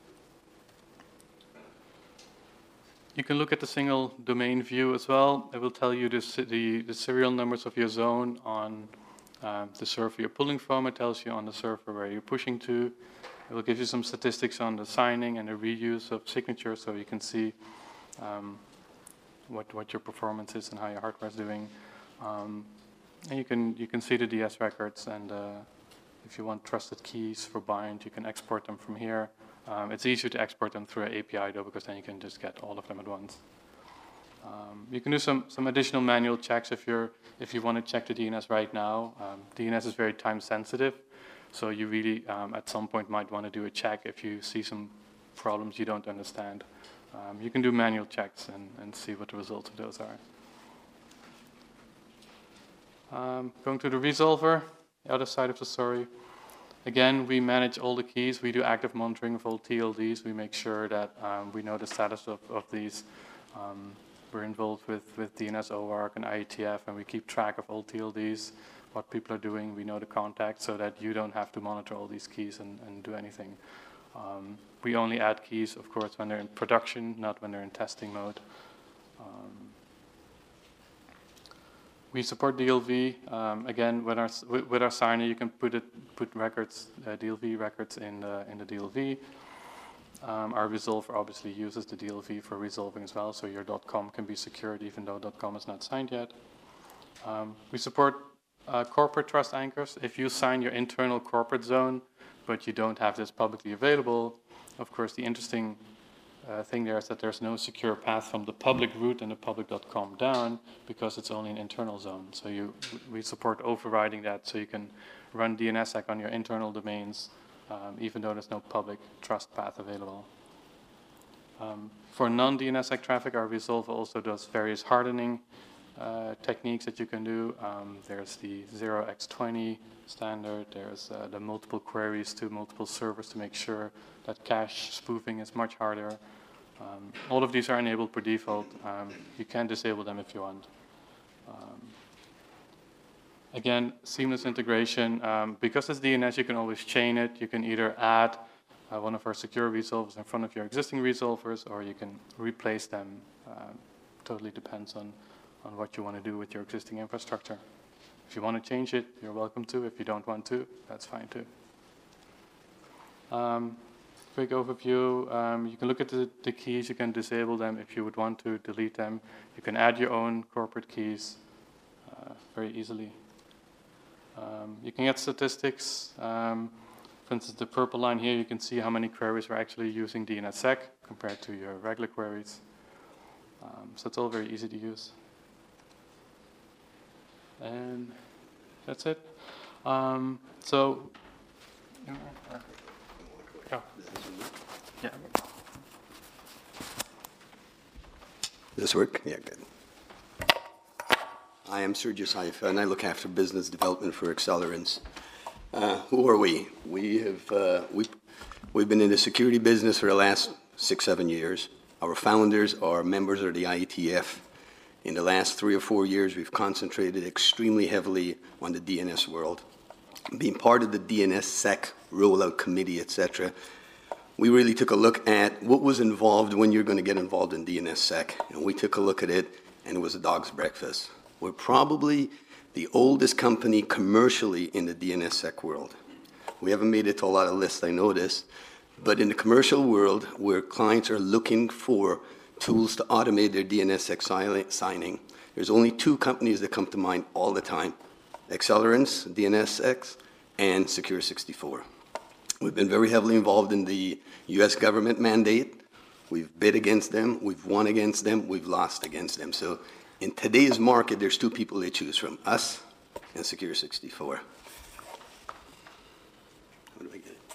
you can look at the single domain view as well. It will tell you the, the, the serial numbers of your zone on um, the server you're pulling from. It tells you on the server where you're pushing to. It will give you some statistics on the signing and the reuse of signatures, so you can see um, what, what your performance is and how your hardware is doing. Um, and you can, you can see the D S records, and uh, if you want trusted keys for bind, you can export them from here. Um, it's easier to export them through an A P I though, because then you can just get all of them at once. Um, you can do some, some additional manual checks if, you're, if you want to check the D N S right now. Um, D N S is very time sensitive. So you really, um, at some point, might want to do a check if you see some problems you don't understand. Um, you can do manual checks and, and see what the results of those are. Um, going to the resolver, the other side of the story. Again, we manage all the keys. We do active monitoring of all T L Ds. We make sure that um, we know the status of, of these. Um, we're involved with, with D N S O R C and I E T F, and we keep track of all T L Ds. What people are doing, we know the contact, so that you don't have to monitor all these keys and, and do anything. Um, we only add keys, of course, when they're in production, not when they're in testing mode. Um, we support D L V. Um, again, with our, with our signer, you can put it, put records, uh, D L V records in the, in the D L V. Um, our resolver obviously uses the D L V for resolving as well, so your .com can be secured even though .com is not signed yet. Um, we support Uh, corporate trust anchors. If you sign your internal corporate zone, but you don't have this publicly available, of course, the interesting uh, thing there is that there's no secure path from the public root and the public dot com down, because it's only an internal zone. So you, we support overriding that, so you can run D N S S E C on your internal domains, um, even though there's no public trust path available. Um, for non-D N S S E C traffic, our resolver also does various hardening Uh, techniques that you can do. Um, there's the zero x twenty standard. There's uh, the multiple queries to multiple servers to make sure that cache spoofing is much harder. Um, all of these are enabled per default. Um, you can disable them if you want. Um, again, seamless integration. Um, because it's D N S, you can always chain it. You can either add uh, one of our secure resolvers in front of your existing resolvers, or you can replace them. Uh, totally depends on on what you want to do with your existing infrastructure. If you want to change it, you're welcome to. If you don't want to, that's fine too. Um, quick overview. Um, you can look at the, the keys. You can disable them if you would want to delete them. You can add your own corporate keys uh, very easily. Um, you can get statistics. Um, for instance, the purple line here, you can see how many queries are actually using D N S S E C compared to your regular queries. Um, so it's all very easy to use. And that's it. Um, so, yeah. yeah. This work? Yeah, good. I am Sergius Haifa, and I look after business development for Accelerance. Uh, who are we? We have uh, we we've been in the security business for the last six, seven years. Our founders are members of the I E T F. In the last three or four years, we've concentrated extremely heavily on the D N S world. Being part of the D N S S E C rollout committee, et cetera, we really took a look at what was involved when you're going to get involved in D N S S E C. And we took a look at it, and it was a dog's breakfast. We're probably the oldest company commercially in the D N S S E C world. We haven't made it to a lot of lists, I know this, but in the commercial world, where clients are looking for tools to automate their D N S S E C signing, there's only two companies that come to mind all the time: Accelerance, D N S S E C, and Secure sixty-four. We've been very heavily involved in the U S government mandate. We've bid against them, we've won against them, we've lost against them. So in today's market, there's two people they choose from, us and Secure sixty-four. What do I get?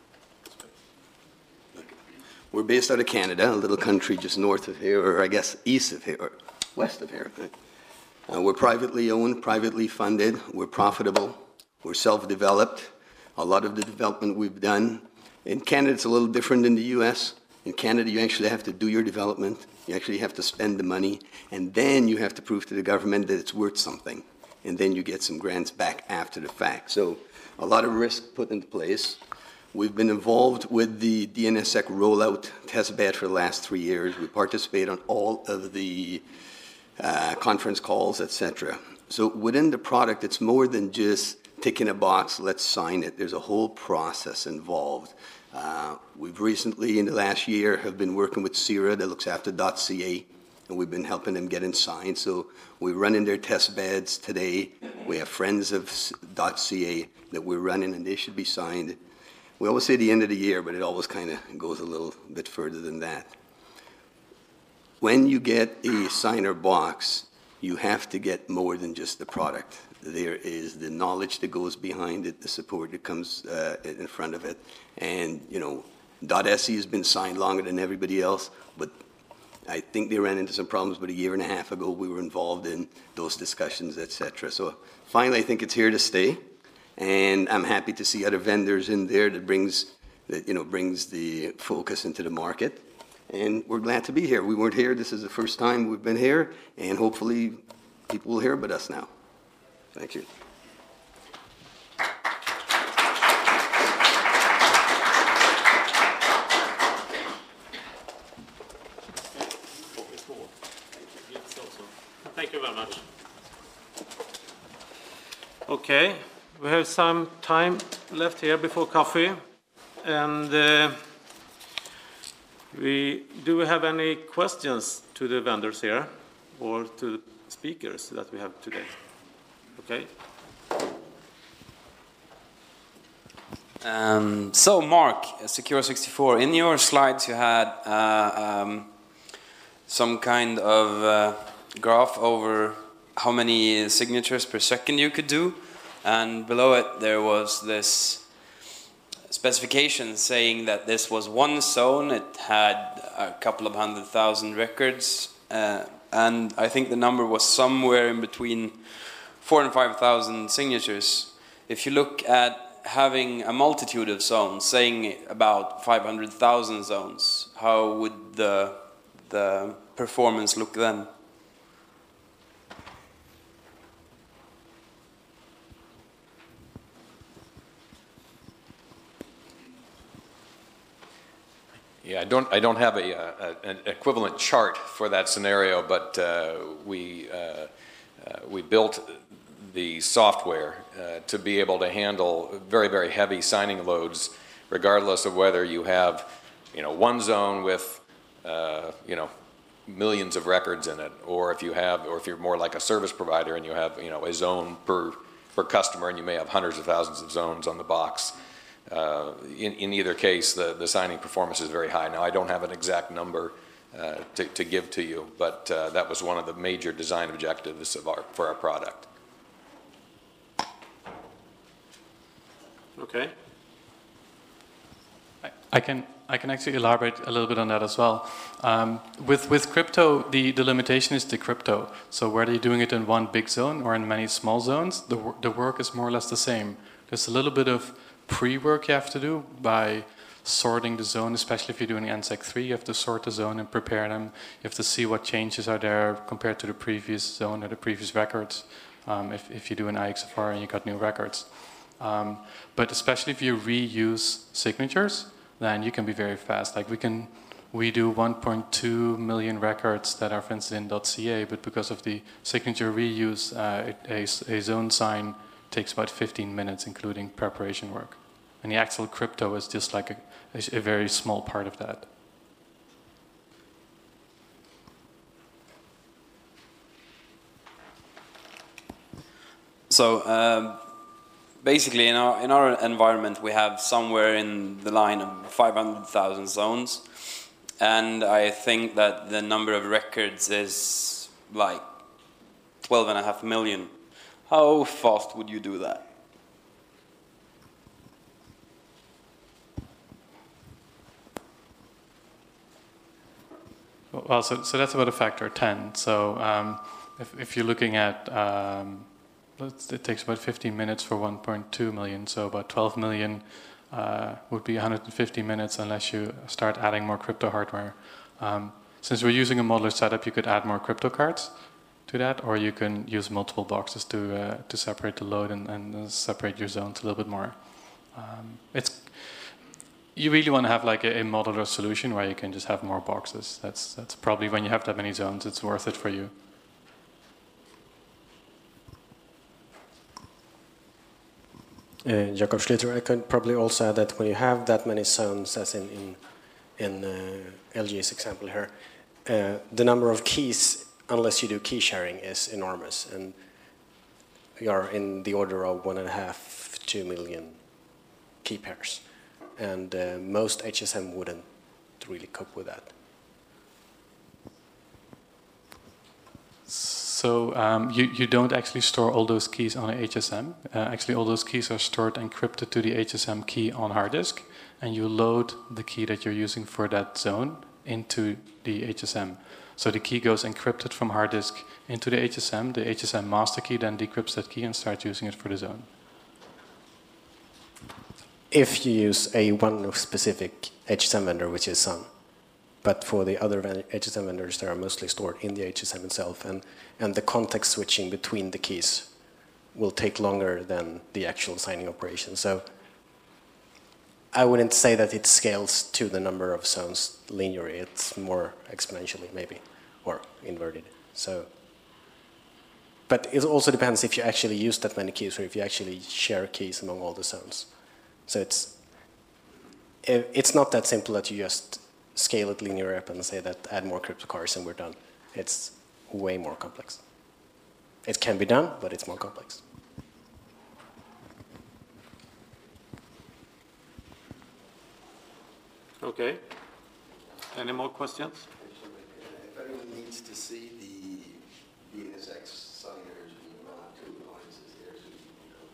Okay. We're based out of Canada, a little country just north of here, or I guess east of here, or west of here. Uh, we're privately owned, privately funded, we're profitable, we're self-developed. A lot of the development we've done in Canada, it's a little different than the U S. In Canada, you actually have to do your development, you actually have to spend the money, and then you have to prove to the government that it's worth something. And then you get some grants back after the fact. So a lot of risk put into place. We've been involved with the D N S S E C rollout test bed for the last three years. We participate on all of the uh, conference calls, et cetera. So within the product, it's more than just ticking a box, let's sign it. There's a whole process involved. Uh, we've recently, in the last year, have been working with CIRA that looks after .ca, and we've been helping them get in signed. So we're running their test beds today. We have friends of .ca that we're running, and they should be signed. We always say the end of the year, but it always kind of goes a little bit further than that. When you get a signer box, you have to get more than just the product. There is the knowledge that goes behind it, the support that comes uh, in front of it. And, you know, .se has been signed longer than everybody else, but I think they ran into some problems, but a year and a half ago we were involved in those discussions, et cetera. So finally, I think it's here to stay. And I'm happy to see other vendors in there that brings, that, you know, brings the focus into the market. And we're glad to be here. We weren't here. This is the first time we've been here, and hopefully people will hear about us now. Thank you. Thank you very much. Okay, we have some time left here before coffee, and uh, we do we have any questions to the vendors here or to the speakers that we have today? Okay. Um, so, Mark, Secure sixty-four, in your slides you had uh, um, some kind of uh, graph over how many signatures per second you could do, and below it there was this specification saying that this was one zone. It had a couple of hundred thousand records, uh, and I think the number was somewhere in between four and five thousand signatures. If you look at having a multitude of zones, saying about five hundred thousand zones, how would the the performance look then? Yeah, I don't, I don't have a, a, an equivalent chart for that scenario, but uh, we, uh, uh, we built the software uh, to be able to handle very, very heavy signing loads, regardless of whether you have, you know, one zone with, uh, you know, millions of records in it, or if you have, or if you're more like a service provider and you have, you know, a zone per, per customer, and you may have hundreds of thousands of zones on the box. Uh, in, in either case, the, the signing performance is very high. Now, I don't have an exact number uh, to, to give to you, but uh, that was one of the major design objectives of our, for our product. Okay. I, I can I can actually elaborate a little bit on that as well. Um, with with crypto, the, the limitation is the crypto. So whether you're doing it in one big zone or in many small zones, the the work is more or less the same. There's a little bit of pre-work you have to do by sorting the zone, especially if you're doing N S E C three. You have to sort the zone and prepare them. You have to see what changes are there compared to the previous zone or the previous records. Um, if, if you do an I X F R and you got new records. Um, but especially if you reuse signatures, then you can be very fast. Like we can, we do one point two million records that are, for instance, in .ca, but because of the signature reuse, uh, a, a zone sign takes about fifteen minutes, including preparation work. And the actual crypto is just like a, a, a very small part of that. So um, basically, in our in our environment, we have somewhere in the line of five hundred thousand zones, and I think that the number of records is like twelve and a half million. How fast would you do that? Well, so, so that's about a factor of ten. So um, if, if you're looking at, um, it takes about fifteen minutes for one point two million, so about twelve million uh, would be one hundred fifty minutes unless you start adding more crypto hardware. Um, since we're using a modular setup, you could add more crypto cards to that, or you can use multiple boxes to uh, to separate the load and, and uh, separate your zones a little bit more. Um, it's you really want to have like a, a modular solution where you can just have more boxes. That's that's probably when you have that many zones, it's worth it for you. Uh, Jakob Schlitter, I could probably also add that when you have that many zones, as in in, in uh, L G's example here, uh, the number of keys, unless you do key sharing, is enormous, and you are in the order of one and a half, two million key pairs, and uh, most H S M wouldn't really cope with that. So um, you, you don't actually store all those keys on a H S M. Uh, actually, all those keys are stored encrypted to the H S M key on hard disk, and you load the key that you're using for that zone into the H S M. So the key goes encrypted from hard disk into the H S M. The H S M master key then decrypts that key and starts using it for the zone. If you use a one specific H S M vendor, which is Sun. But for the other H S M vendors, they are mostly stored in the H S M itself, and, and the context switching between the keys will take longer than the actual signing operation. So I wouldn't say that it scales to the number of zones linearly. It's more exponentially, maybe, or inverted. So, but it also depends if you actually use that many keys, or if you actually share keys among all the zones. So it's it's not that simple that you just scale it linear up and say that add more crypto cards and we're done. It's way more complex. It can be done, but it's more complex. Okay. Any more questions? If anyone needs to see the D N S X signers, we want two appliances there, so you can go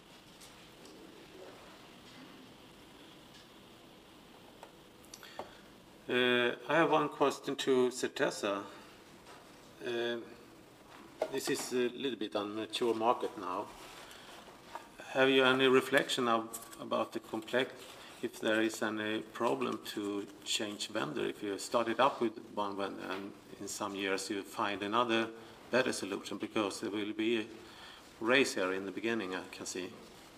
Uh, I have one question to Certeza. Uh, this is a little bit on mature market now. Have you any reflection of, about the complex, if there is any problem to change vendor? If you started up with one vendor and in some years you find another better solution, because there will be a race here in the beginning, I can see.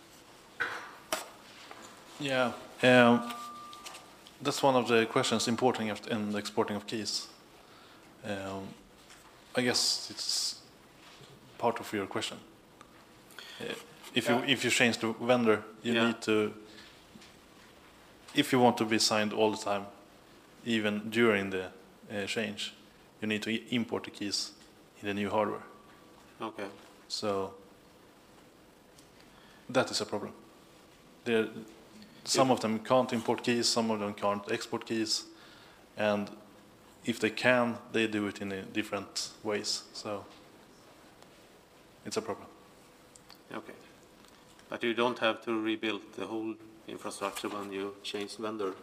Yeah. Um, That's one of the questions, importing and exporting of keys. Um, I guess it's part of your question. Uh, if you if you change the vendor, you Yeah. need to. If you want to be signed all the time, even during the uh, change, you need to import the keys in the new hardware. Okay. So that is a problem. There. Some of them can't import keys, some of them can't export keys, and if they can, they do it in a different ways. So it's a problem. Okay. But you don't have to rebuild the whole infrastructure when you change vendor.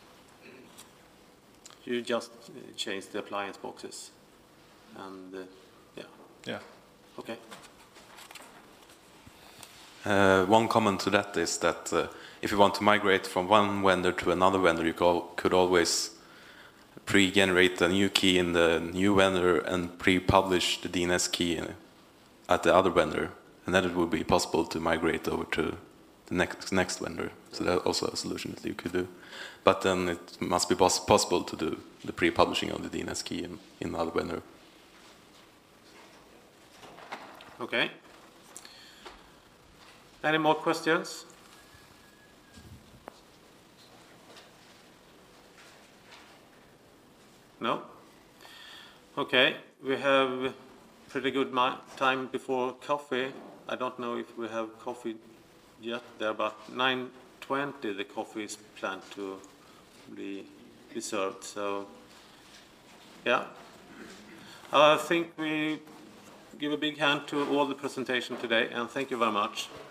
You just uh, change the appliance boxes, and uh, yeah. Yeah. Okay. Uh, one comment to that is that uh, if you want to migrate from one vendor to another vendor, you could, could always pre-generate a new key in the new vendor and pre-publish the D N S key at the other vendor, and then it would be possible to migrate over to the next next vendor. So that's also a solution that you could do. But then it must be poss possible to do the pre-publishing of the D N S key in, in the other vendor. Okay. Any more questions? No? Okay, we have pretty good time before coffee. I don't know if we have coffee yet there, but nine twenty the coffee is planned to be, be served. So, yeah. I think we give a big hand to all the presentation today, and thank you very much.